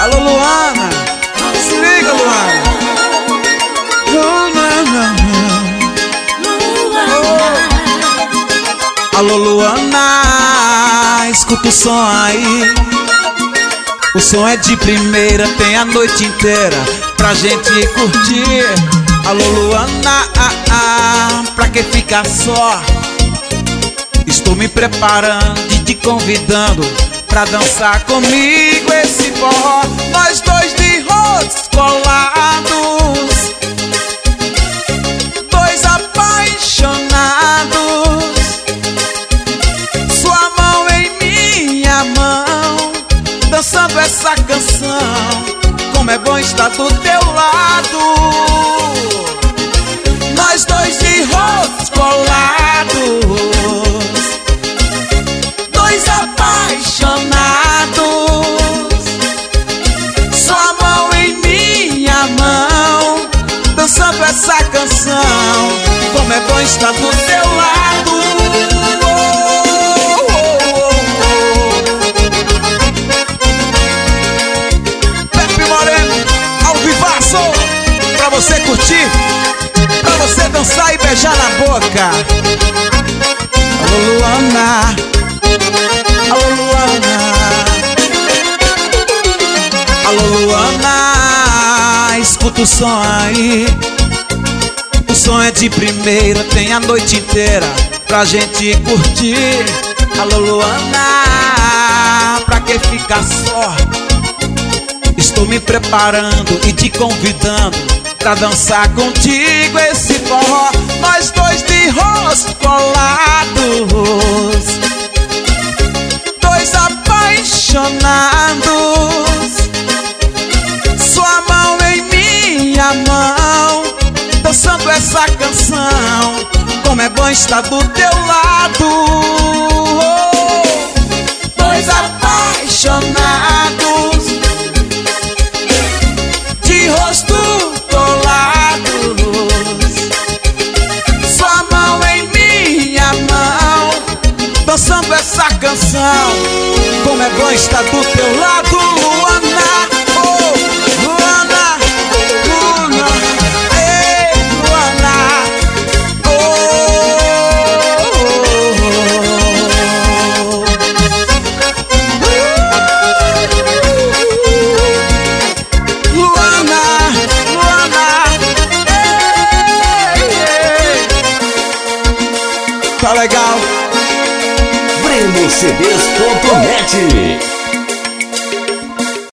Alô, Luana, se liga, Luana. Alô, Luana, escuta o som aí. O som é de primeira, tem a noite inteira pra gente curtir. Alô, Luana, pra que ficar só? Estou me preparando e te convidando pra dançar comigo esse forró. Nós dois de rostos colados, dois apaixonados. Sua mão em minha mão, dançando essa canção. Como é bom estar do teu lado. Nós dois de rostos colados, dois apaixonados. Sua mão em minha mão, dançando essa canção. Como é bom estar do teu lado. Pepe Moreno, ao vivaço, pra você curtir, pra você dançar e beijar na boca. Alô, Luana, alô, Luana, alô, Luana, escuta o som aí. O som é de primeira, tem a noite inteira pra gente curtir. Alô, Luana, pra que ficar só? Estou me preparando e te convidando pra dançar contigo esse forró. Nós dois de rosto colados, dois apaixonados. Sua mão em minha mão, dançando essa canção. Como é bom estar do teu lado. Dois apaixonados, de rosto colados. Sua mão em minha mão, dançando essa canção. Como é bom estar do teu lado, Luana. Oh, Luana, Luana, ei, Luana. Oh, Luana, Luana, ei, ei. Tá legal? BrenoCDs.net